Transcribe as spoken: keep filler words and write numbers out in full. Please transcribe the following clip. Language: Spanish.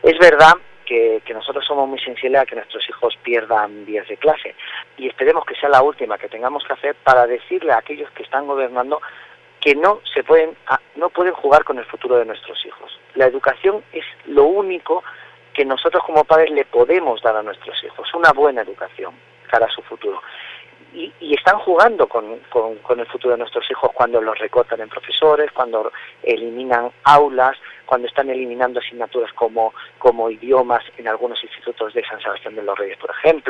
Es verdad que, que nosotros somos muy sensibles a que nuestros hijos pierdan días de clase, y esperemos que sea la última que tengamos que hacer para decirle a aquellos que están gobernando que no se pueden, no pueden jugar con el futuro de nuestros hijos. La educación es lo único que nosotros como padres le podemos dar a nuestros hijos, una buena educación cara a su futuro. Y, y están jugando con, con, con el futuro de nuestros hijos cuando los recortan en profesores, cuando eliminan aulas, cuando están eliminando asignaturas como, como idiomas en algunos institutos de San Sebastián de los Reyes, por ejemplo.